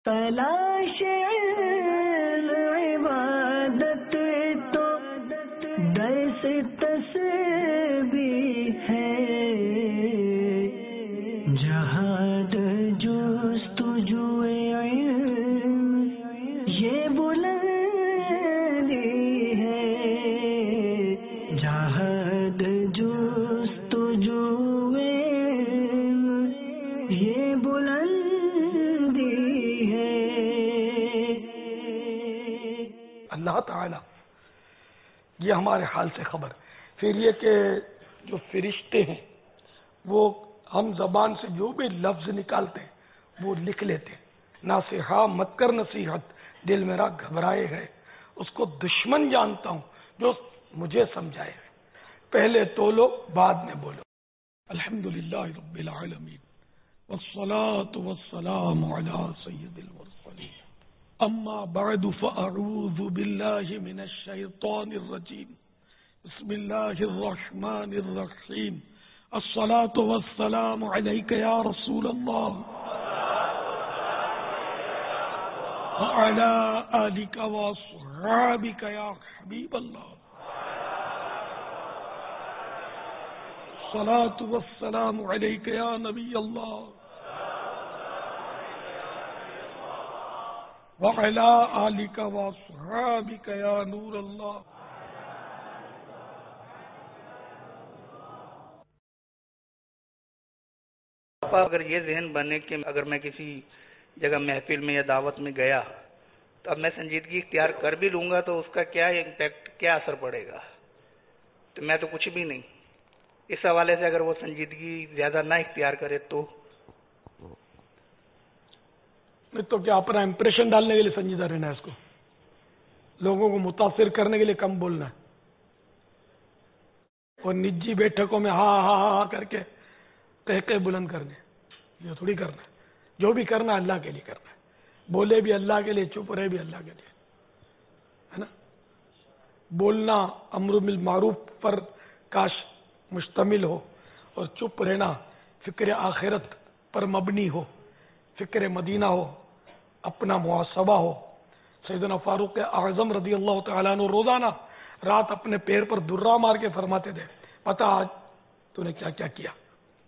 تلاش علم عبادت تو درس تسبیح ہے، جہاد جستجو علم یہ بلندی ہے، جہاد جستجو علم یہ بلندی ہے۔ اللہ تعالی یہ ہمارے حال سے خبر، پھر یہ کہ جو فرشتے ہیں وہ ہم زبان سے جو بھی لفظ نکالتے ہیں وہ لکھ لیتے ہیں۔ ناصحہ مت کر نصیحت دل میرا گھبرائے ہے، اس کو دشمن جانتا ہوں جو مجھے سمجھائے ہے، پہلے تولو بعد میں بولو۔ الحمدللہ رب العالمین والصلاة والسلام علی سید المرسلین، اما بعد فاعوذ باللہ من الشیطان الرجیم، بسم اللہ الرحمن الرحیم، الصلاة والسلام علیک یا رسول اللہ وعلی آلک واصحابک یا حبیب اللہ، الصلاة والسلام علیک یا نبی اللہ وعلی آلک واصحابک یا نور اللہ۔ اگر یہ ذہن بنے کہ اگر میں کسی جگہ محفل میں یا دعوت میں گیا تو اب میں سنجیدگی اختیار کر بھی لوں گا تو اس کا کیا امپیکٹ، کیا اثر پڑے گا، تو میں تو کچھ بھی نہیں۔ اس حوالے سے اگر وہ سنجیدگی زیادہ نہ اختیار کرے تو کیا اپنا امپریشن ڈالنے کے لیے سنجیدہ رہنا ہے، اس کو لوگوں کو متاثر کرنے کے لیے کم بولنا ہے، اور نجی بیٹھکوں میں ہاں ہاں ہاں کر کے کہہ بلند کرنے، یہ تھوڑی کرنا ہے۔ جو بھی کرنا ہے اللہ کے لیے کرنا ہے، بولے بھی اللہ کے لیے، چپ رہے بھی اللہ کے لیے، ہے نا۔ بولنا امر بالمعروف پر کاش مشتمل ہو، اور چپ رہنا فکر آخرت پر مبنی ہو، فکر مدینہ ہو، اپنا محاسبہ ہو۔ سیدنا فاروق اعظم رضی اللہ تعالیٰ عنہ روزانہ رات اپنے پیر پر درہ مار کے فرماتے تھے، پتہ آج تو نے کیا کیا کیا۔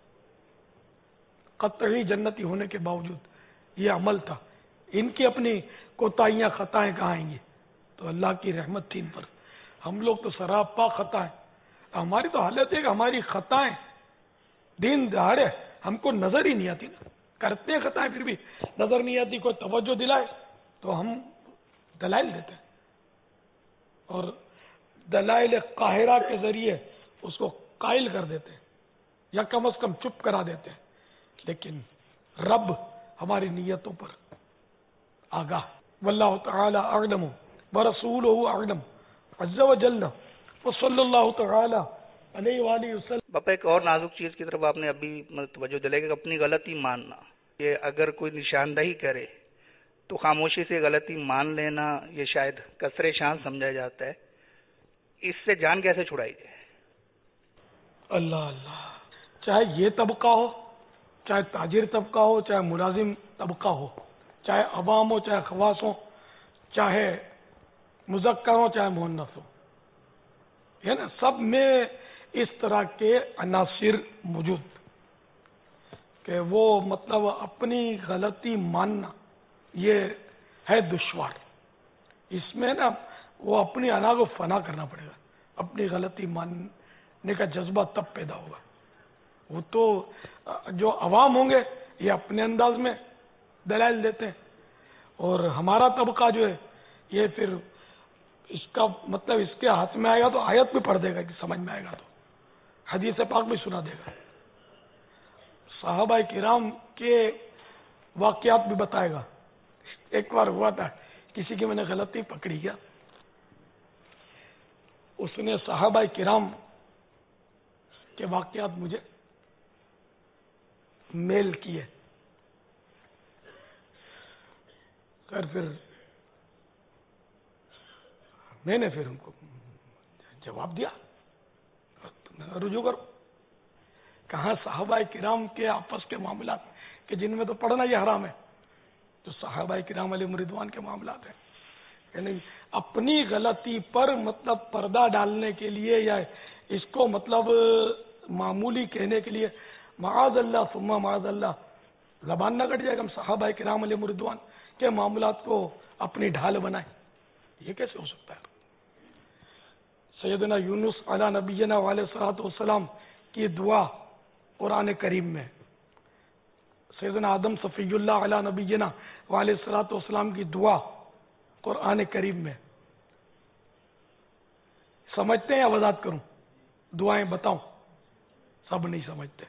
قطعی جنتی ہونے کے باوجود یہ عمل تھا۔ ان کی اپنی کوتاہیاں خطائیں کہاں آئیں گی، تو اللہ کی رحمت تھی ان پر۔ ہم لوگ تو سراپا خطا ہیں، ہماری تو حالت ہے کہ ہماری خطائیں دن دہاڑے ہم کو نظر ہی نہیں آتی نا، کرتے ہیں خطائیں پھر بھی نظر نہیں آتی۔ کوئی توجہ دلائے تو ہم دلائل دیتے ہیں، اور دلائل قاہرہ کے ذریعے اس کو قائل کر دیتے ہیں یا کم از کم چپ کرا دیتے ہیں۔ لیکن رب ہماری نیتوں پر آگاہ، واللہ تعالی اعلم ورسولہ اعلم عز وجل وصلی اللہ تعالی علیہ وآلہ وسلم۔ باپا ایک اور نازک چیز کی طرف آپ نے ابھی توجہ دلائی کہ اپنی غلطی ماننا، کہ اگر کوئی نشاندہی کرے تو خاموشی سے غلطی مان لینا، یہ شاید کسر شان سمجھا جاتا ہے، اس سے جان کیسے چھڑائی جائے؟ اللہ اللہ، چاہے یہ طبقہ ہو، چاہے تاجر طبقہ ہو، چاہے ملازم طبقہ ہو، چاہے عوام ہو، چاہے خواص ہو، چاہے مذکر ہو، چاہے مؤنث ہو، ہے نا، سب میں اس طرح کے عناصر موجود، کہ وہ مطلب اپنی غلطی ماننا یہ ہے دشوار۔ اس میں نا وہ اپنی انا کو فنا کرنا پڑے گا، اپنی غلطی ماننے کا جذبہ تب پیدا ہوگا۔ وہ تو جو عوام ہوں گے یہ اپنے انداز میں دلائل دیتے ہیں، اور ہمارا طبقہ جو ہے یہ پھر اس کا مطلب اس کے ہاتھ میں آئے گا تو آیت بھی پڑھ دے گا، کہ سمجھ میں آئے گا تو حدیث پاک بھی سنا دے گا، صحابہ کرام کے واقعات بھی بتائے گا۔ ایک بار ہوا تھا کسی کی میں نے غلطی پکڑی کیا، اس نے صحابہ کرام کے واقعات مجھے میل کیے، پھر میں نے پھر ان کو جواب دیا، رجوع کرو۔ کہاں صحابہ کرام کے آپس کے معاملات کہ جن میں تو پڑھنا یہ حرام ہے، جو صحابہ کرام علیہ رضوان کے معاملات ہیں کہ نہیں اپنی غلطی پر مطلب پردہ ڈالنے کے لیے یا اس کو مطلب معمولی کہنے کے لیے معاذ اللہ ثم معاذ اللہ زبان نہ کٹ جائے کہ ہم صحابہ کرام علیہ رضوان کے معاملات کو اپنی ڈھال بنائیں. یہ کیسے ہو سکتا ہے؟ سیدنا یونس علی نبینا علیہ الصلوۃ والسلام کی دعا قرآن کریم میں، سیدنا آدم صفی اللہ علی نبینا علیہ الصلوۃ والسلام کی دعا قرآن کریم میں. سمجھتے ہیں یا وضاحت کروں؟ دعائیں بتاؤں؟ سب نہیں سمجھتے.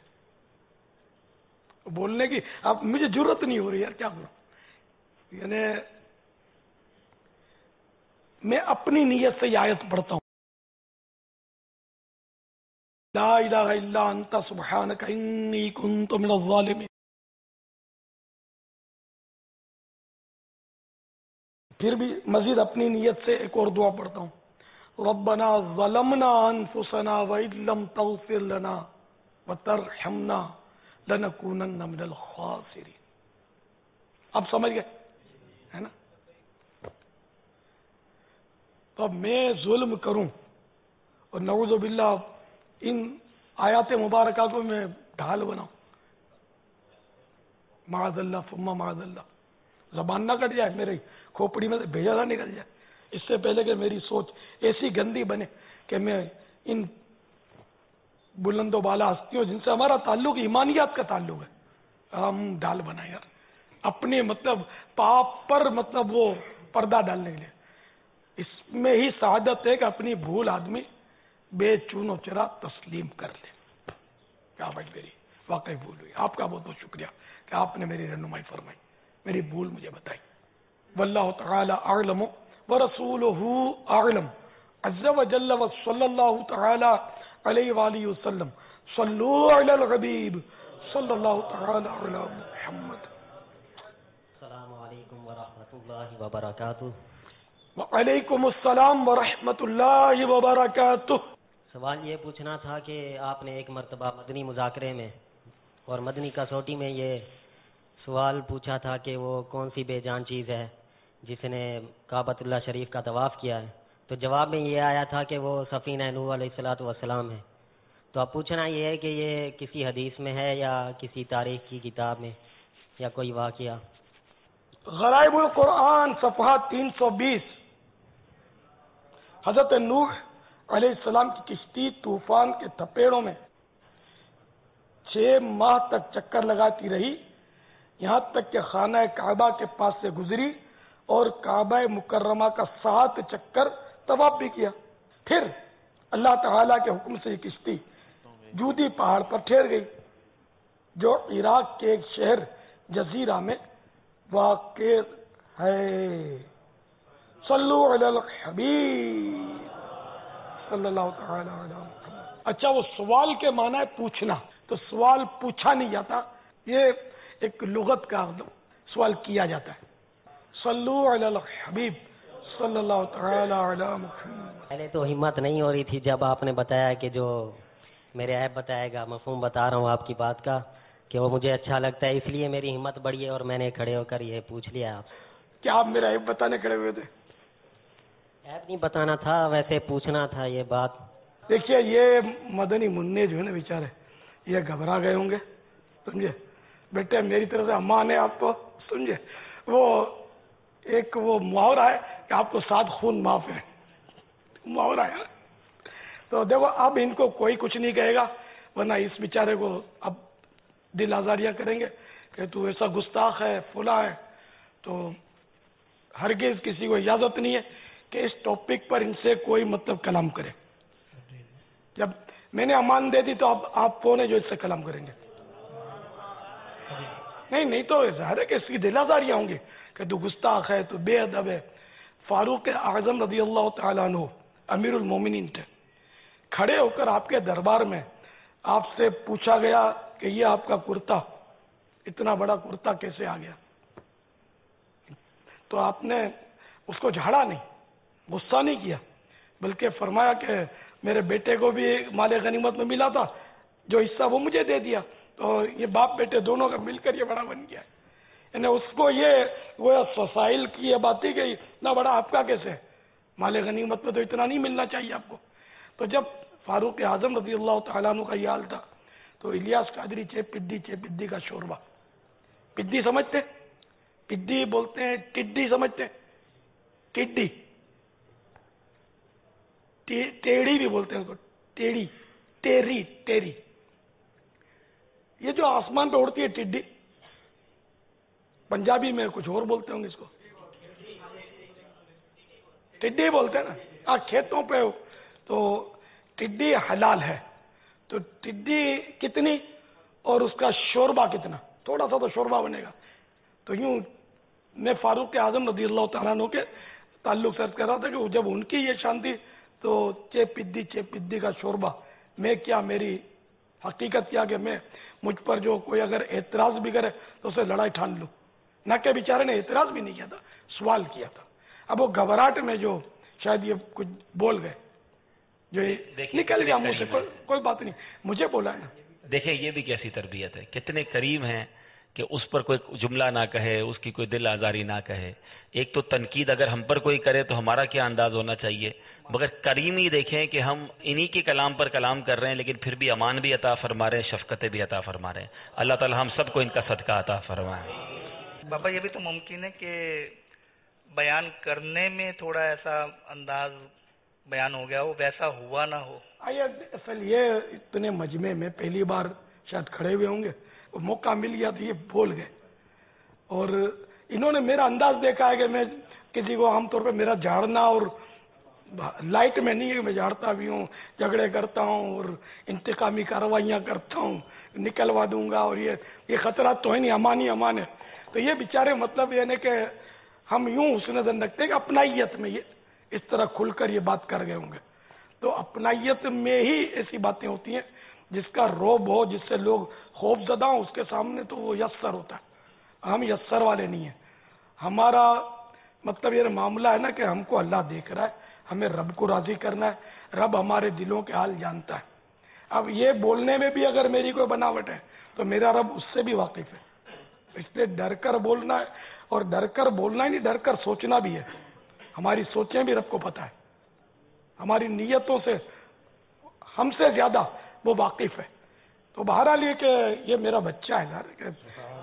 بولنے کی اب مجھے ضرورت نہیں ہو رہی یار، کیا کروں؟ یعنی میں اپنی نیت سے یہ آیت پڑھتا ہوں، لا الہ الا انت سبحانک انی کنت من الظالمین. پھر بھی مزید اپنی نیت سے ایک اور دعا پڑھتا ہوں، ربنا ظلمنا انفسنا وان لم تغفر لنا وترحمنا لنکونن من الخاسرین. اب سمجھ گئے ہے نا؟ تو اب میں ظلم کروں اور نعوذ باللہ ان آیات مبارکہ کو میں ڈھال بناؤں، معاذ اللہ ثم معاذ اللہ، زبان نہ کٹ جائے، میرے کھوپڑی میں سے بھیجا نہ نکل جائے، اس سے پہلے کہ میری سوچ ایسی گندی بنے کہ میں ان بلند و بالا ہستیوں جن سے ہمارا تعلق ایمانیات کا تعلق ہے، ہم ڈال بنائیں یار اپنے مطلب پاپ پر مطلب وہ پردہ ڈالنے کے لیے. اس میں ہی سعادت ہے کہ اپنی بھول آدمی بے چون و چرا تسلیم کر لے. کیا بھائی میری واقعی بھول ہوئی. آپ کا بہت بہت شکریہ کہ آپ نے میری رہنمائی فرمائی، میری بھول مجھے بتائی. واللہ تعالی اعلم ورسولہ اعلم عز وجل وصلی اللہ تعالی علیہ وآلہ وسلم. صلو علی الحبیب صلی اللہ تعالی علی محمد. السلام علیکم ورحمۃ اللہ وبرکاتہ. وعلیکم السلام ورحمۃ اللہ وبرکاتہ. سوال یہ پوچھنا تھا کہ آپ نے ایک مرتبہ مدنی مذاکرے میں اور مدنی کسوٹی میں یہ سوال پوچھا تھا کہ وہ کون سی بے جان چیز ہے جس نے کعبۃ اللہ شریف کا طواف کیا ہے، تو جواب میں یہ آیا تھا کہ وہ سفینہ نوح علیہ الصلوۃ والسلام ہے. تو اب پوچھنا یہ ہے کہ یہ کسی حدیث میں ہے یا کسی تاریخ کی کتاب میں یا کوئی واقعہ؟ غرائب القرآن صفحہ 320. حضرت نوح علیہ السلام کی کشتی طوفان کے تھپیڑوں میں 6 ماہ تک چکر لگاتی رہی، یہاں تک کہ خانہ کعبہ کے پاس سے گزری اور کعبہ مکرمہ کا 7 چکر طواف بھی کیا. پھر اللہ تعالی کے حکم سے یہ کشتی جودی پہاڑ پر ٹھہر گئی جو عراق کے ایک شہر جزیرہ میں واقع ہے. صلو علی الحبیب صلی اللہ تعالی علی محمد. اچھا، وہ سوال کے معنی ہے پوچھنا، تو سوال پوچھا نہیں جاتا، یہ ایک لغت کا سوال کیا جاتا ہے. صلو علی الحبیب صلی اللہ تعالی علی محمد. پہلے تو ہمت نہیں ہو رہی تھی، جب آپ نے بتایا کہ جو میرے عیب بتائے گا، مفہوم بتا رہا ہوں آپ کی بات کا کہ وہ مجھے اچھا لگتا ہے، اس لیے میری ہمت بڑھی ہے اور میں نے کھڑے ہو کر یہ پوچھ لیا آپ. کیا آپ میرا عیب بتانے کھڑے ہوئے تھے؟ عیب نہیں بتانا تھا، ویسے پوچھنا تھا یہ بات. دیکھیے یہ مدنی منع جو ہے نا بیچارے، یہ گھبرا گئے ہوں گے، سمجھے بیٹے. میری طرف سے امان ہے آپ کو، سمجھے. وہ ایک وہ محاورہ ہے کہ آپ کو 7 خون معاف ہے، محاورہ ہے. تو دیکھو اب ان کو کوئی کچھ نہیں کہے گا، ورنہ اس بیچارے کو اب دل آزاریاں کریں گے کہ تو ایسا گستاخ ہے، فلاں ہے. تو ہرگز کسی کو اجازت نہیں ہے کہ اس ٹاپک پر ان سے کوئی مطلب کلام کرے. جب میں نے امان دے دی تو اب آپ کون ہے جو اس سے کلام کریں گے؟ نہیں تو ظاہر ہے کہ اس کی دل آزاریاں ہوں گی کہ تو گستاخ ہے، تو بے ادب ہے. فاروق اعظم رضی اللہ تعالیٰ عنہ امیر المومنین تھے. کھڑے ہو کر آپ کے دربار میں آپ سے پوچھا گیا کہ یہ آپ کا کرتا، اتنا بڑا کرتا کیسے آ گیا؟ تو آپ نے اس کو جھاڑا نہیں، غصہ نہیں کیا، بلکہ فرمایا کہ میرے بیٹے کو بھی مال غنیمت میں ملا تھا، جو حصہ وہ مجھے دے دیا، تو یہ باپ بیٹے دونوں کا مل کر یہ بڑا بن گیا. یعنی اس کو یہ وہ وسائل کی یہ بات تھی کہ اتنا بڑا آپ کا کیسے ہے، مال غنیمت میں تو اتنا نہیں ملنا چاہیے آپ کو. تو جب فاروق اعظم رضی اللہ تعالیٰ عنہ کا یہ حال تھا تو الیاس قادری چے پدی کا شوربہ. پدی سمجھتے؟ پدی بولتے ہیں، ٹڈی سمجھتے ہیں؟ ٹڈی، ٹیڑی بھی بولتے ہیں اس کو، ٹیڑی، ٹیری. یہ جو آسمان پہ اڑتی ہے ٹڈی، پنجابی میں کچھ اور بولتے ہوں گے اس کو، ٹڈی بولتے ہیں نا. کھیتوں پہ تو ٹڈی حلال ہے. تو ٹڈی کتنی اور اس کا شوربہ کتنا؟ تھوڑا سا تو شوربہ بنے گا. تو یوں میں فاروق اعظم رضی اللہ تعالیٰ عنہ کے تعلق سے کر رہا تھا کہ جب ان کی یہ شان تھی تو چے پدی کا شوربہ. میں کیا، میری حقیقت کیا کہ میں مجھ پر جو کوئی اگر اعتراض بھی کرے تو اسے لڑائی ٹھان لوں. نہ کہ بیچارے نے اعتراض بھی نہیں کیا تھا، سوال کیا تھا. اب وہ گھبراہٹ میں جو شاید یہ کچھ بول گئے، جو نکل گیا منہ سے، کوئی بات نہیں، مجھے بولا ہے نا. دیکھیں یہ بھی کیسی تربیت ہے، کتنے کریم ہیں کہ اس پر کوئی جملہ نہ کہے، اس کی کوئی دل آزاری نہ کہے. ایک تو تنقید اگر ہم پر کوئی کرے تو ہمارا کیا انداز ہونا چاہیے، مگر کریم ہی دیکھیں کہ ہم انہی کے کلام پر کلام کر رہے ہیں لیکن پھر بھی امان بھی عطا فرما رہے ہیں، شفقتیں بھی عطا فرما رہے ہیں. اللہ تعالی ہم سب کو ان کا صدقہ عطا فرمائے. بابا یہ بھی تو ممکن ہے کہ بیان کرنے میں تھوڑا ایسا انداز بیان ہو گیا ہو، ویسا ہوا نہ ہو. اصل یہ اتنے مجمع میں پہلی بار شاید کھڑے ہوئے ہوں گے، موقع مل گیا تو یہ بول گئے. اور انہوں نے میرا انداز دیکھا ہے کہ میں کسی کو عام طور پہ میرا جھاڑنا اور لائٹ میں نہیں ہے کہ میں جھاڑتا بھی ہوں، جھگڑے کرتا ہوں اور انتقامی کارروائیاں کرتا ہوں، نکلوا دوں گا، اور یہ خطرات تو ہے نہیں، امان ہے. تو یہ بیچارے مطلب یہ کہ ہم یوں اس نظر رکھتے ہیں کہ اپنائیت میں یہ اس طرح کھل کر یہ بات کر گئے ہوں گے. تو اپنائیت میں ہی ایسی باتیں ہوتی ہیں جس کا روب ہو، جس سے لوگ خوف زدہ ہوں، اس کے سامنے تو وہ یسر ہوتا ہے. ہم یسر والے نہیں ہیں. ہمارا مطلب یہ معاملہ ہے نا کہ ہم کو اللہ دیکھ رہا ہے، ہمیں رب کو راضی کرنا ہے، رب ہمارے دلوں کے حال جانتا ہے. اب یہ بولنے میں بھی اگر میری کوئی بناوٹ ہے تو میرا رب اس سے بھی واقف ہے. اس لیے ڈر کر بولنا ہے، اور ڈر کر بولنا ہی نہیں، ڈر کر سوچنا بھی ہے. ہماری سوچیں بھی رب کو پتہ ہے، ہماری نیتوں سے ہم سے زیادہ وہ واقف ہے. تو بہرحال یہ کہ یہ میرا بچہ ہے یار، کہ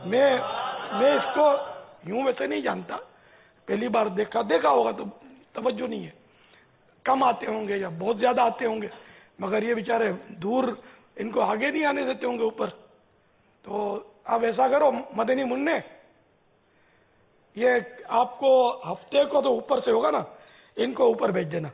میں اس کو یوں ویسے نہیں جانتا، پہلی بار دیکھا ہوگا تو توجہ نہیں ہے. کم آتے ہوں گے یا بہت زیادہ آتے ہوں گے، مگر یہ بیچارے دور، ان کو آگے نہیں آنے دیتے ہوں گے اوپر. تو آپ ایسا کرو مدنی منع، یہ آپ کو ہفتے کو تو اوپر سے ہوگا نا، ان کو اوپر بھیج دینا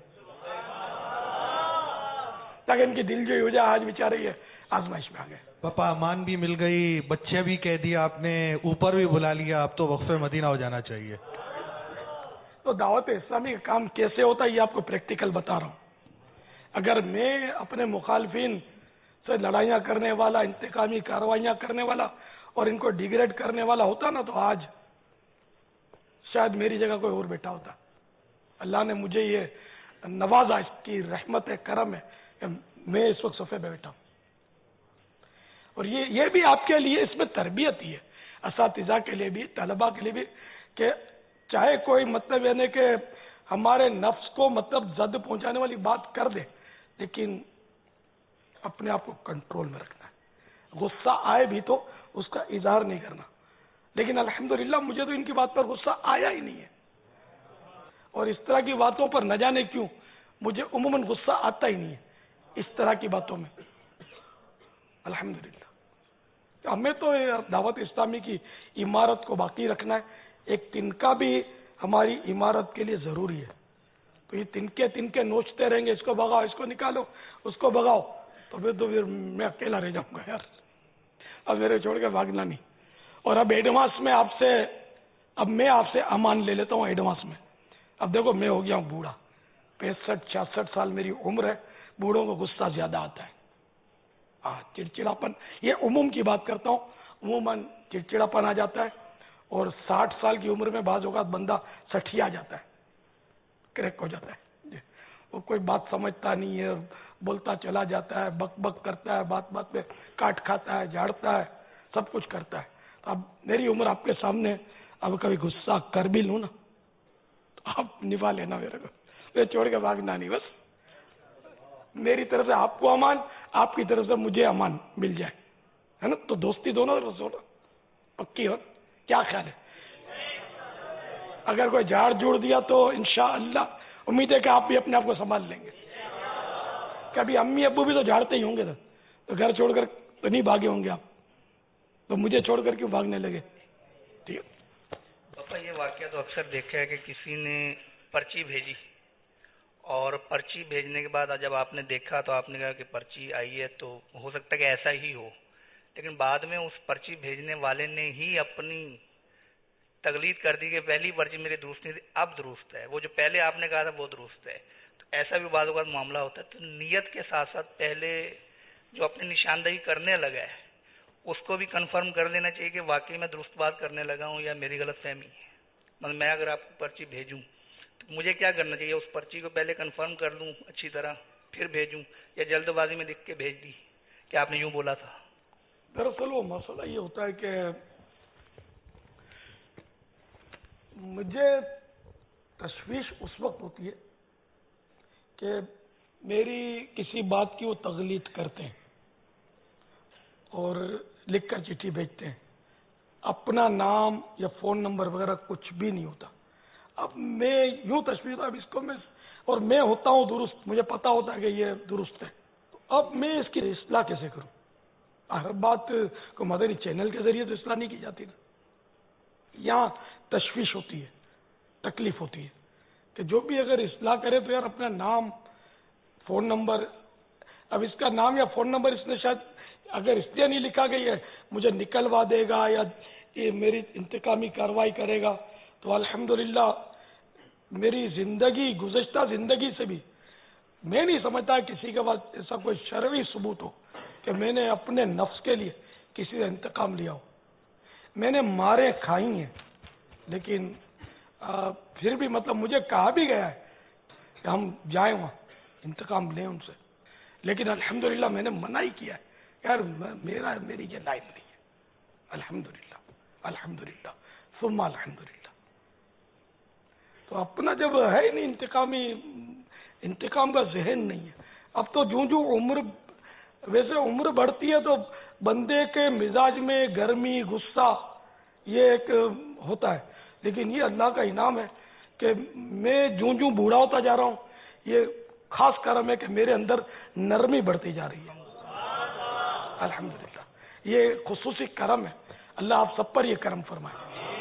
تاکہ ان کی دل جو ہو جائے. آج بیچارے یہ آزمائش میں آ گئے. پاپا امان بھی مل گئی، بچے بھی کہہ دیا آپ نے، اوپر بھی بلا لیا، اب تو وقف مدینہ ہو جانا چاہیے. تو دعوت اسلامی کا کام کیسے ہوتا ہے یہ آپ کو پریکٹیکل بتا رہا ہوں. اگر میں اپنے مخالفین سے لڑائیاں کرنے والا، انتقامی کارروائیاں کرنے والا اور ان کو ڈیگریڈ کرنے والا ہوتا نا، تو آج شاید میری جگہ کوئی اور بیٹھا ہوتا. اللہ نے مجھے یہ نوازا، اس کی رحمت ہے، کرم ہے کہ میں اس وقت صفحے پہ بیٹھا ہوں. اور یہ بھی آپ کے لیے اس میں تربیت ہی ہے، اساتذہ کے لیے بھی، طلباء کے لیے بھی، کہ چاہے کوئی مطلب یعنی کہ ہمارے نفس کو مطلب زد پہنچانے والی بات کر دے، لیکن اپنے آپ کو کنٹرول میں رکھنا ہے. غصہ آئے بھی تو اس کا اظہار نہیں کرنا. لیکن الحمدللہ مجھے تو ان کی بات پر غصہ آیا ہی نہیں ہے، اور اس طرح کی باتوں پر نہ جانے کیوں مجھے عموماً غصہ آتا ہی نہیں ہے اس طرح کی باتوں میں. الحمدللہ ہمیں تو دعوت اسلامی کی عمارت کو باقی رکھنا ہے. ایک تنکا بھی ہماری عمارت کے لیے ضروری ہے. تو یہ تنکے نوچتے رہیں گے، اس کو بگاؤ، اس کو نکالو، اس کو بگاؤ، تو پھر میں اکیلا رہ جاؤں گا یار. اب میرے چھوڑ کے بھاگنا نہیں. اور اب ایڈوانس میں میں آپ سے امان لے لیتا ہوں ایڈوانس میں. اب دیکھو میں ہو گیا ہوں بوڑھا، 65-66 سال میری عمر ہے. بوڑھوں کو غصہ زیادہ آتا ہے، چڑچڑاپن. یہ عموم کی بات کرتا ہوں، عموماً چڑچڑاپن آ جاتا ہے. اور 60 سال کی عمر میں بعض اوقات بندہ سٹھیا جاتا ہے، کریک ہو جاتا ہے. وہ کوئی بات سمجھتا نہیں ہے، بولتا چلا جاتا ہے، بک بک کرتا ہے، بات بات پہ کاٹ کھاتا ہے، جھاڑتا ہے، سب کچھ کرتا ہے. अब मेरी उम्र आपके सामने, अब कभी गुस्सा कर भी लूं ना तो आप निभा लेना मेरे को, मैं छोड़ के भागना नहीं, बस मेरी तरफ से आपको अमान, आपकी तरफ से मुझे अमान मिल जाए, है ना? तो दोस्ती दोनों तरफ से हो ना, पक्की हो, क्या ख्याल है? अगर कोई झाड़ जोड़ दिया तो इंशाअल्लाह उम्मीद है कि आप भी अपने आप को संभाल लेंगे। कभी अम्मी अब्बू भी तो झाड़ते ही होंगे, तो घर छोड़कर तो नहीं भागे होंगे आप, तो मुझे छोड़कर क्यों भागने लगे? ठीक है पापा, ये वाकया तो अक्सर देखा है कि किसी ने पर्ची भेजी और पर्ची भेजने के बाद जब आपने देखा तो आपने कहा कि पर्ची आई है, तो हो सकता है कि ऐसा ही हो, लेकिन बाद में उस पर्ची भेजने वाले ने ही अपनी तकलीद कर दी कि पहली पर्ची मेरी दुरुस्त नहीं थी, अब दुरुस्त है, वो जो पहले आपने कहा था वो दुरुस्त है। तो ऐसा भी बाद मामला होता है। तो नियत के साथ साथ पहले जो अपनी निशानदही करने लगा है उसको भी कंफर्म कर लेना चाहिए कि वाकई मैं दुरुस्त बात करने लगा हूँ या मेरी गलत फहमी है। मतलब मैं अगर आपको पर्ची भेजूं तो मुझे क्या करना चाहिए? उस पर्ची को पहले कंफर्म कर लूं अच्छी तरह फिर भेजूं, या जल्दबाजी में लिख के भेज दी कि आपने यूं बोला था? दरअसल वो मसला ये होता है कि मुझे तशवीश उस वक्त होती है कि मेरी किसी बात की वो तगलीद करते हैं और लिखकर चिट्ठी भेजते हैं, अपना नाम या फोन नंबर वगैरह कुछ भी नहीं होता। अब मैं यूं तशवीश, अब इसको मैं, और मैं होता हूं दुरुस्त, मुझे पता होता है कि ये दुरुस्त है, तो अब मैं इसकी इस्लाह कैसे करूं? हर बात को मदनी चैनल के जरिए तो इस्लाह नहीं की जाती ना, यहाँ तशवीश होती है, तकलीफ होती है कि जो भी अगर इस्लाह करे तो यार अपना नाम, फोन नंबर, अब इसका नाम या फोन नंबर इसने शायद अगर इसलिए नहीं लिखा गई है मुझे निकलवा देगा या ये मेरी इंतकामी कार्रवाई करेगा, तो अल्हम्दुलिल्लाह मेरी जिंदगी, गुज़श्ता जिंदगी से भी मैं नहीं समझता किसी के पास ऐसा कोई शरवी सबूत हो कि मैंने अपने नफ्स के लिए किसी से इंतकाम लिया हो। मैंने मारे खाई हैं, लेकिन फिर भी मतलब मुझे कहा भी गया है कि हम जाएं वहां इंतकाम लें उनसे, लेकिन अल्हम्दुलिल्लाह मैंने मना ही किया है, यार मेरी ये लाइन नहीं है। अल्हम्दुलिल्लाह, अल्हम्दुलिल्लाह, सुम्मा अल्हम्दुलिल्लाह। तो अपना जब है ही नहीं इंतकाम का जहन नहीं है। अब तो जो वैसे उम्र बढ़ती है तो बंदे के मिजाज में गर्मी, गुस्सा ये एक होता है, लेकिन ये अल्लाह का इनाम है कि मैं जो बूढ़ा होता जा रहा हूं, ये खास करम है कि मेरे अंदर नरमी बढ़ती जा रही है। अल्हम्दुलिल्लाह, ये खुसूसी करम है, अल्लाह आप सब पर ये करम फरमाए।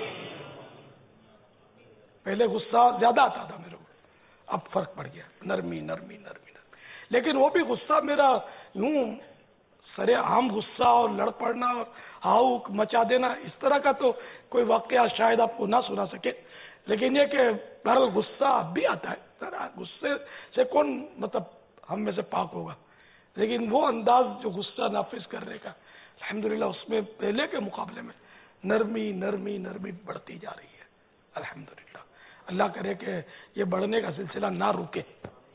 पहले गुस्सा ज्यादा आता था मेरे को, अब फर्क पड़ गया, नरमी नरमी नरमी नरमी। लेकिन वो भी गुस्सा मेरा यूं सरे आम गुस्सा और लड़ पड़ना, हाउ मचा देना, इस तरह का तो कोई वाकया शायद आपको ना सुना सके, लेकिन ये कि बहरहाल गुस्सा अब भी आता है। गुस्से से कौन मतलब हम में से पाक होगा, लेकिन वो अंदाज जो गुस्सा नाफिज करने का, अल्हम्दुलिल्लाह उसमें पहले के मुकाबले में नरमी नरमी नरमी बढ़ती जा रही है। अल्हम्दुलिल्लाह, अल्लाह करे कि ये बढ़ने का सिलसिला ना रुके।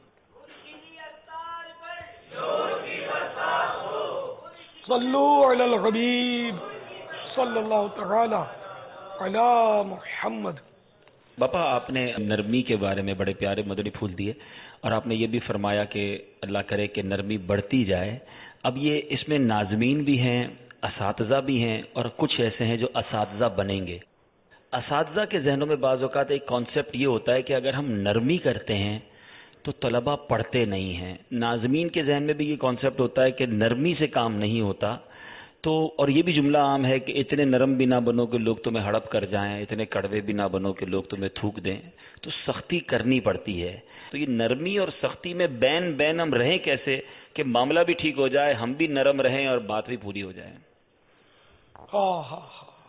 सल्लू अलल हबीब सल्लल्लाहु तआला अला मुहम्मद। बापा, आपने नरमी के बारे में बड़े प्यारे मदनी फूल दिए और आपने ये भी फरमाया कि अल्लाह करे कि नरमी बढ़ती जाए। अब ये इसमें नाज़मीन भी हैं, असातिज़ा भी हैं, और कुछ ऐसे हैं जो असातिज़ा बनेंगे। असातिज़ा के जहनों में बाज़ औक़ात एक कॉन्सेप्ट ये होता है कि अगर हम नरमी करते हैं तो तलबा पढ़ते नहीं हैं। नाज़मीन के जहन में भी ये कॉन्सेप्ट होता है कि नरमी से काम नहीं होता। तो और ये भी जुमला आम है कि इतने नरम भी ना बनो कि लोग तुम्हें हड़प कर जाएं, इतने कड़वे भी ना बनो कि लोग तुम्हें थूक दें। तो सख्ती करनी पड़ती है। तो ये नरमी और सख्ती में बैन हम रहें कैसे कि मामला भी ठीक हो जाए, हम भी नरम रहें और बात भी पूरी हो जाए? हाँ,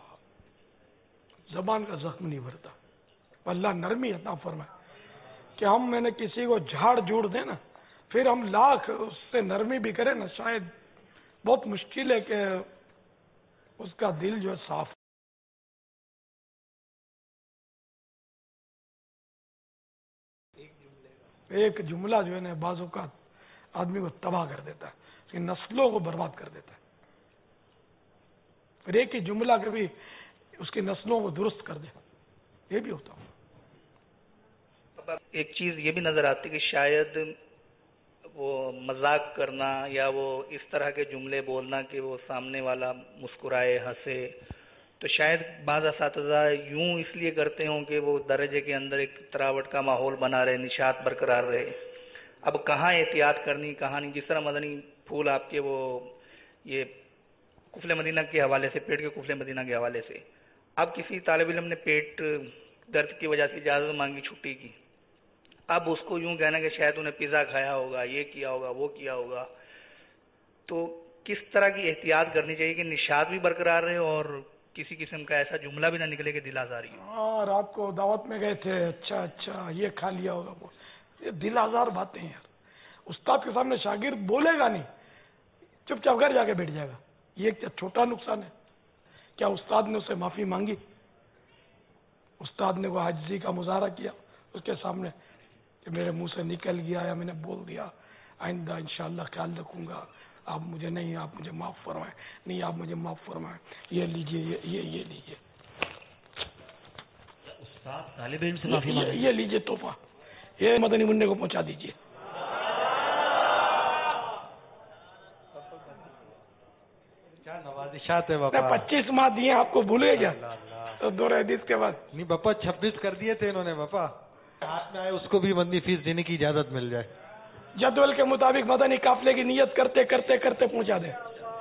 जबान का जख्म नहीं भरता, अल्लाह नरमी अता फरमाए कि मैंने किसी को झाड़ जोड़ दे ना, फिर हम लाख उससे नरमी भी करें ना, शायद बहुत मुश्किल है कि उसका दिल जो है साफ। एक जुमला जो है ना बाजों का आदमी को तबाह कर देता है, उसकी नस्लों को बर्बाद कर देता है। پھر ایک ہی جملہ کبھی اس کی نسلوں کو درست کر دے، یہ بھی ہوتا. اب ایک چیز یہ بھی نظر آتی کہ شاید وہ مذاق کرنا یا وہ اس طرح کے جملے بولنا کہ وہ سامنے والا مسکرائے ہنسے، تو شاید بعض اساتذہ یوں اس لیے کرتے ہوں کہ وہ درجے کے اندر ایک تراوٹ کا ماحول بنا رہے، نشاط برقرار رہے. اب کہاں احتیاط کرنی کہاں نہیں؟ جس طرح مدنی پھول آپ کے وہ یہ کفل مدینہ کے حوالے سے، پیٹ کے کفل مدینہ کے حوالے سے، اب کسی طالب علم نے پیٹ درد کی وجہ سے اجازت مانگی چھٹی کی، اب اس کو یوں کہنا کہ شاید انہیں پیزا کھایا ہوگا، یہ کیا ہوگا، وہ کیا ہوگا، تو کس طرح کی احتیاط کرنی چاہیے کہ نشاط بھی برقرار رہے اور کسی قسم کا ایسا جملہ بھی نہ نکلے کہ دل آزاری ہو؟ ہاں، رات کو دعوت میں گئے تھے، اچھا یہ کھا لیا ہوگا، وہ یہ دل آزار باتیں یار. استاد کے سامنے شاگرد بولے گا نہیں، چپ چاپ گھر جا کے بیٹھ جائے گا. یہ ایک چھوٹا نقصان ہے. کیا استاد نے اسے معافی مانگی؟ استاد نے وہ عاجزی کا مظاہرہ کیا اس کے سامنے کہ میرے منہ سے نکل گیا یا میں نے بول دیا، آئندہ انشاءاللہ خیال رکھوں گا، آپ مجھے نہیں، آپ مجھے معاف فرمائیں، نہیں آپ مجھے معاف فرمائیں، یہ لیجئے، یہ لیجئے، استاد طالب علم سے معافی مانگے، یہ لیجئے تحفہ، یہ مدنی منڈے کو پہنچا دیجئے. کیا نوازشات ہے 25 ماہ دیے آپ کو، بھولے گیا تو دور حدیث کے بعد نہیں باپا 26 کر دیے تھے انہوں نے باپا. ہاتھ میں آئے اس کو بھی مدنی فیس دینے کی اجازت مل جائے. جدول کے مطابق مدنی قافلے کی نیت کرتے کرتے کرتے پہنچا دیں.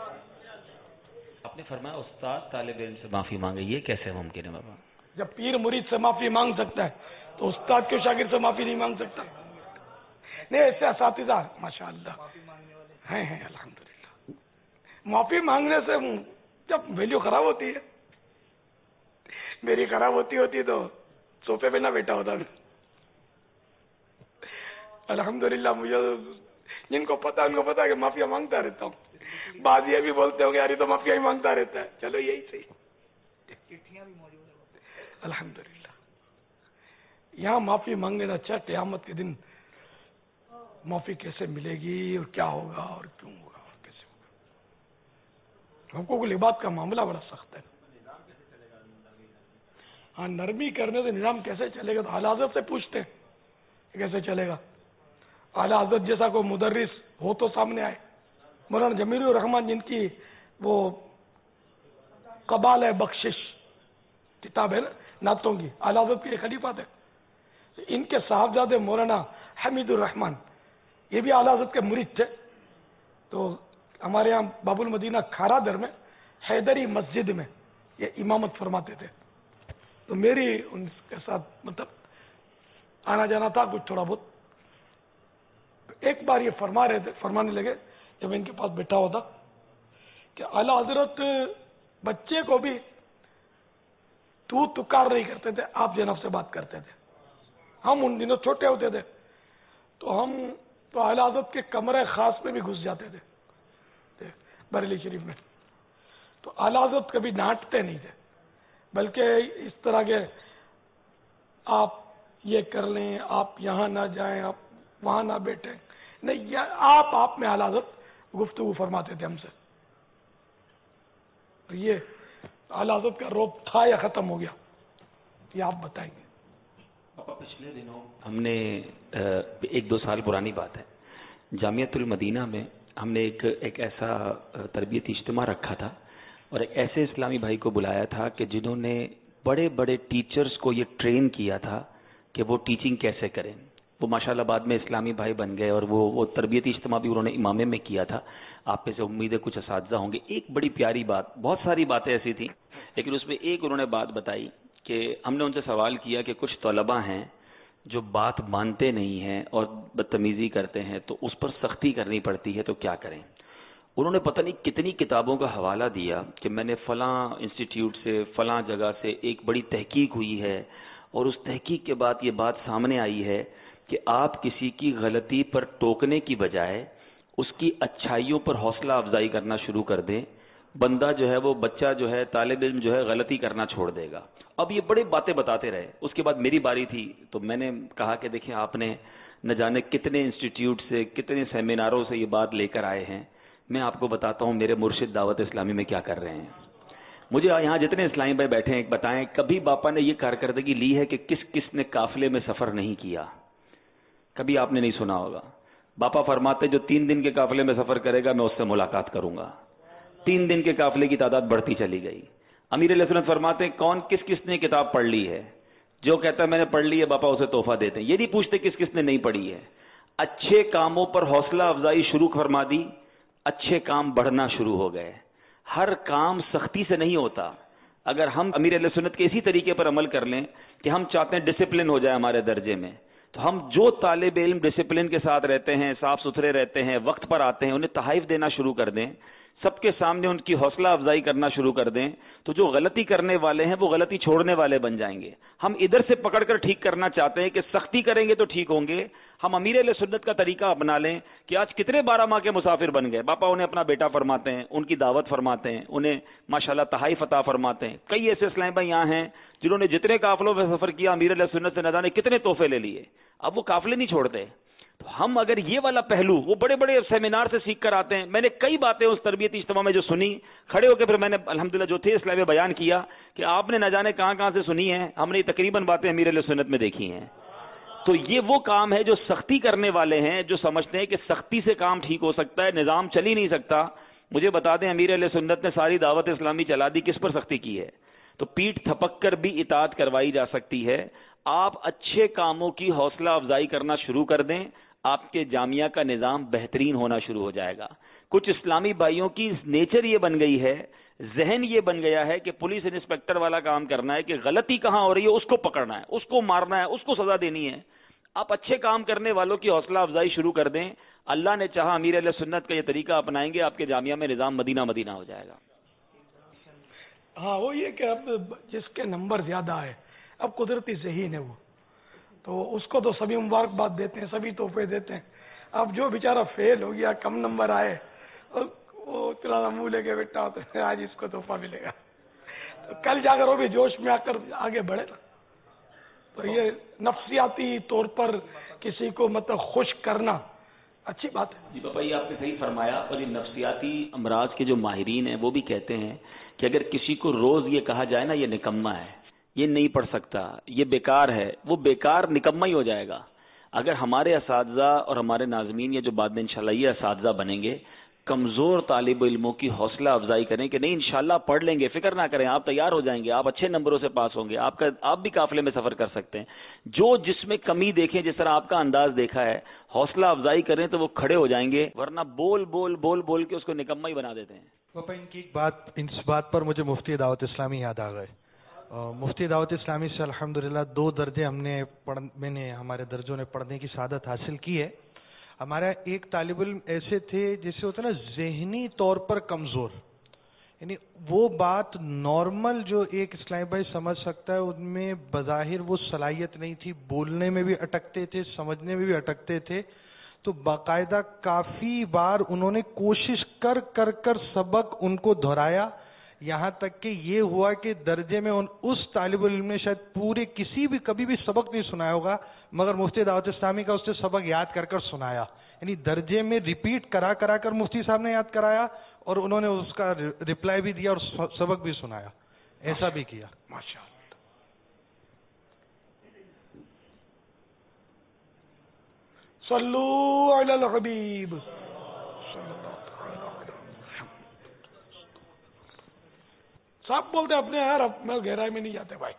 آپ نے فرمایا استاد طالب علم سے معافی مانگے، یہ کیسے ممکن ہے بابا؟ جب پیر مرید سے معافی مانگ سکتا ہے تو استاد کے شاگرد سے معافی نہیں مانگ سکتا؟ نہیں، ایسے اساتذہ ماشاء اللہ ہیں الحمدللہ. معافی مانگنے سے جب ویلیو خراب ہوتی ہے، میری خراب ہوتی تو صوفے پہ نہ بیٹھا ہوتا. الحمدللہ مجھے جن کو پتا ان کو پتا کہ معافیا مانگتا رہتا ہوں. بعض یہ بھی بولتے ہوں کہ یار یہ تو معافیا ہی مانگتا رہتا ہے. چلو یہی صحیح. الحمدللہ یہاں معافی مانگنے کا اچھا، قیامت کے دن معافی کیسے ملے گی اور کیا ہوگا اور کیوں ہوگا اور کیسے ہوگا. حقوق العباد کا معاملہ بڑا سخت ہے. ہاں، نرمی کرنے سے نظام کیسے چلے گا؟ تو اعلی حضرت سے پوچھتے ہیں کیسے چلے گا. اعلی حضرت جیسا کوئی مدرس ہو تو سامنے آئے. مولانا جمیل الرحمان جن کی وہ قبال بخشش کتاب ہے نا نعتوں کی، اعلی حضرت کے خلیفہ تھے. ان کے صاحبزادے مولانا حمید الرحمان یہ بھی اعلی حضرت کے مرید تھے. تو ہمارے یہاں باب المدینہ کھارا در میں حیدری مسجد میں یہ امامت فرماتے تھے. تو میری ان کے ساتھ مطلب آنا جانا تھا کچھ تھوڑا بہت. ایک بار یہ فرمانے لگے جب ان کے پاس بیٹھا ہوتا کہ اعلی حضرت بچے کو بھی تو تکار نہیں کرتے تھے، آپ جناب سے بات کرتے تھے. ہم ان دنوں چھوٹے ہوتے تھے تو ہم تو اعلی حضرت کے کمرے خاص میں بھی گھس جاتے تھے بریلی شریف میں. تو اعلی حضرت کبھی ڈانٹتے نہیں تھے، بلکہ اس طرح کے آپ یہ کر لیں، آپ یہاں نہ جائیں، آپ وہاں نہ بیٹھیں، نہیں، آپ میں اعلی حضرت گفتگو فرماتے تھے ہم سے. یہ اعلی حضرت کا روب تھا یا ختم ہو گیا، یہ آپ بتائیں گے. پچھلے دنوں ہم نے 1-2 سال پرانی بات ہے، جامعۃ المدینہ میں ہم نے ایک ایسا تربیتی اجتماع رکھا تھا اور ایک ایسے اسلامی بھائی کو بلایا تھا کہ جنہوں نے بڑے بڑے ٹیچرز کو یہ ٹرین کیا تھا کہ وہ ٹیچنگ کیسے کریں. وہ ماشاءاللہ بعد میں اسلامی بھائی بن گئے اور وہ تربیتی اجتماع بھی انہوں نے امامے میں کیا تھا. آپ میں سے امید ہے کچھ اساتذہ ہوں گے. ایک بڑی پیاری بات، بہت ساری باتیں ایسی تھیں لیکن اس میں ایک انہوں نے بات بتائی کہ ہم نے ان سے سوال کیا کہ کچھ طلباء ہیں جو بات مانتے نہیں ہیں اور بدتمیزی کرتے ہیں تو اس پر سختی کرنی پڑتی ہے تو کیا کریں. انہوں نے پتہ نہیں کتنی کتابوں کا حوالہ دیا کہ میں نے فلاں انسٹیٹیوٹ سے فلاں جگہ سے ایک بڑی تحقیق ہوئی ہے اور اس تحقیق کے بعد یہ بات سامنے آئی ہے کہ آپ کسی کی غلطی پر ٹوکنے کی بجائے اس کی اچھائیوں پر حوصلہ افزائی کرنا شروع کر دیں، بندہ جو ہے وہ بچہ جو ہے طالب علم جو ہے غلطی کرنا چھوڑ دے گا. اب یہ بڑے باتیں بتاتے رہے. اس کے بعد میری باری تھی تو میں نے کہا کہ دیکھیں آپ نے نہ جانے کتنے انسٹیٹیوٹ سے کتنے سیمیناروں سے یہ بات لے کر آئے ہیں. میں آپ کو بتاتا ہوں میرے مرشد دعوت اسلامی میں کیا کر رہے ہیں. مجھے یہاں جتنے اسلامی بھائی بیٹھے ہیں بتائیں کبھی باپا نے یہ کارکردگی لی ہے کہ کس کس نے قافلے میں سفر نہیں کیا؟ کبھی آپ نے نہیں سنا ہوگا. باپا فرماتے جو 3 دن کے قافلے میں سفر کرے گا میں اس سے ملاقات کروں گا. 3 دن کے قافلے کی تعداد بڑھتی چلی گئی. امیر علیہ السلام فرماتے ہیں کون کس کس نے کتاب پڑھ لی ہے؟ جو کہتا ہے میں نے پڑھ لی ہے باپا اسے تحفہ دیتے ہیں. یہ نہیں پوچھتے کس کس نے نہیں پڑھی ہے. اچھے کاموں پر حوصلہ افزائی شروع فرما دی, اچھے کام بڑھنا شروع ہو گئے. ہر کام سختی سے نہیں ہوتا. اگر ہم امیر علیہ سنت کے اسی طریقے پر عمل کر لیں کہ ہم چاہتے ہیں ڈسپلن ہو جائے ہمارے درجے میں, تو ہم جو طالب علم ڈسپلن کے ساتھ رہتے ہیں, صاف ستھرے رہتے ہیں, وقت پر آتے ہیں, انہیں تحائف دینا شروع کر دیں, سب کے سامنے ان کی حوصلہ افزائی کرنا شروع کر دیں, تو جو غلطی کرنے والے ہیں وہ غلطی چھوڑنے والے بن جائیں گے. ہم ادھر سے پکڑ کر ٹھیک کرنا چاہتے ہیں کہ سختی کریں گے تو ٹھیک ہوں گے. ہم امیر علیہ سنت کا طریقہ اپنا لیں کہ آج کتنے 12 ماہ کے مسافر بن گئے. باپا انہیں اپنا بیٹا فرماتے ہیں, ان کی دعوت فرماتے ہیں, انہیں ماشاءاللہ تحائف عطا فرماتے ہیں. کئی ایسے اسلام بھائی یہاں ہیں جنہوں نے جتنے قافلوں میں سفر کیا امیر علیہ سنت سے نہ جانے کتنے تحفے لے لیے, اب وہ قافلے نہیں چھوڑتے. تو ہم اگر یہ والا پہلو وہ بڑے بڑے سیمینار سے سیکھ کر آتے ہیں. میں نے کئی باتیں اس تربیتی اجتماع میں جو سنی, کھڑے ہو کے پھر میں نے الحمدللہ جو تھے اسلام میں بیان کیا کہ آپ نے نہ جانے کہاں کہاں سے سنی ہیں, ہم نے تقریباً باتیں امیر علیہ سنت میں دیکھی ہیں. تو یہ وہ کام ہے جو سختی کرنے والے ہیں, جو سمجھتے ہیں کہ سختی سے کام ٹھیک ہو سکتا ہے, نظام چل ہی نہیں سکتا. مجھے بتا دیں امیر علیہ سنت نے ساری دعوت اسلامی چلا دی, کس پر سختی کی ہے؟ تو پیٹھ تھپک کر بھی اطاعت کروائی جا سکتی ہے. آپ اچھے کاموں کی حوصلہ افزائی کرنا شروع کر دیں, آپ کے جامعہ کا نظام بہترین ہونا شروع ہو جائے گا. کچھ اسلامی بھائیوں کی نیچر یہ بن گئی ہے, ذہن یہ بن گیا ہے کہ پولیس انسپیکٹر والا کام کرنا ہے کہ غلطی کہاں ہو رہی ہے اس کو پکڑنا ہے, اس کو مارنا ہے, اس کو سزا دینی ہے. آپ اچھے کام کرنے والوں کی حوصلہ افزائی شروع کر دیں. اللہ نے چاہا امیر علیہ سنت کا یہ طریقہ اپنائیں گے, آپ کے جامعہ میں نظام مدینہ مدینہ ہو جائے گا. ہاں وہ یہ کہ اب جس کے نمبر زیادہ ہے, اب قدرتی ذہین ہے وہ, تو اس کو تو سبھی مبارکباد دیتے ہیں, سبھی تحفے دیتے ہیں. اب جو بیچارہ فیل ہو گیا, کم نمبر آئے, وہ اتنا منہ لے کے بیٹھا ہوتا ہے آج اس کو تحفہ ملے گا, تو کل جا کر وہ بھی جوش میں آ کر آگے بڑھے نا. تو یہ نفسیاتی طور پر کسی کو مطلب خوش کرنا اچھی بات ہے. جی پاپا یہ آپ نے صحیح فرمایا. اور یہ نفسیاتی امراض کے جو ماہرین ہیں وہ بھی کہتے ہیں کہ اگر کسی کو روز یہ کہا جائے نا یہ نکما ہے, یہ نہیں پڑھ سکتا, یہ بیکار ہے, وہ بیکار نکما ہی ہو جائے گا. اگر ہمارے اساتذہ اور ہمارے ناظمین یہ جو بعد میں انشاءاللہ یہ اساتذہ بنیں گے, کمزور طالب علموں کی حوصلہ افزائی کریں کہ نہیں انشاءاللہ پڑھ لیں گے, فکر نہ کریں, آپ تیار ہو جائیں گے, آپ اچھے نمبروں سے پاس ہوں گے, آپ بھی قافلے میں سفر کر سکتے ہیں. جو جس میں کمی دیکھیں, جس طرح آپ کا انداز دیکھا ہے, حوصلہ افزائی کریں تو وہ کھڑے ہو جائیں گے, ورنہ بول بول بول بول کے اس کو نکما ہی بنا دیتے ہیں. پاپا ان کی اس بات پر مجھے مفتی دعوت اسلامی یاد آ گئے. مفتی دعوت اسلامی سے الحمدللہ 2 درجے میں نے ہمارے درجوں نے پڑھنے کی سعادت حاصل کی ہے. ہمارا ایک طالب علم ایسے تھے جیسے ہوتا نا ذہنی طور پر کمزور, یعنی وہ بات نارمل جو ایک اسلامی بھائی سمجھ سکتا ہے ان میں بظاہر وہ صلاحیت نہیں تھی, بولنے میں بھی اٹکتے تھے, سمجھنے میں بھی اٹکتے تھے. تو باقاعدہ کافی بار انہوں نے کوشش کر کر سبق ان کو دہرایا, یہاں تک کہ یہ ہوا کہ درجے میں اس طالب علم نے شاید پورے کبھی بھی سبق نہیں سنایا ہوگا, مگر مفتی دعوت اسلامی کا اس نے سبق یاد کر سنایا. یعنی درجے میں ریپیٹ کرا کر مفتی صاحب نے یاد کرایا, اور انہوں نے اس کا ریپلائی بھی دیا اور سبق بھی سنایا. ایسا بھی کیا. ماشاءاللہ. صلو علی الحبیب. صاحب بولتے اپنے یار, اب میں گہرائی میں نہیں جاتے بھائی,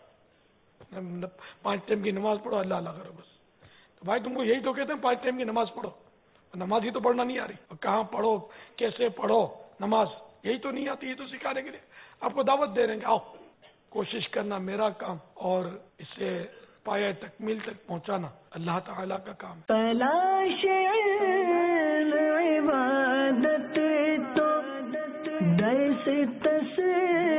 5 ٹائم کی نماز پڑھو, اللہ اللہ کرو بس. تو بھائی تم کو یہی تو کہتے ہیں 5 ٹائم کی نماز پڑھو, نماز ہی تو پڑھنا نہیں آ رہی, کہاں پڑھو, کیسے پڑھو نماز, یہی تو نہیں آتی, یہ تو سکھانے کے لیے آپ کو دعوت دے رہے ہیں کہ آؤ کوشش کرنا میرا کام, اور اسے پایہ تکمیل تک پہنچانا اللہ تعالیٰ کا کام. تلاش عبادت تو درس تسلیم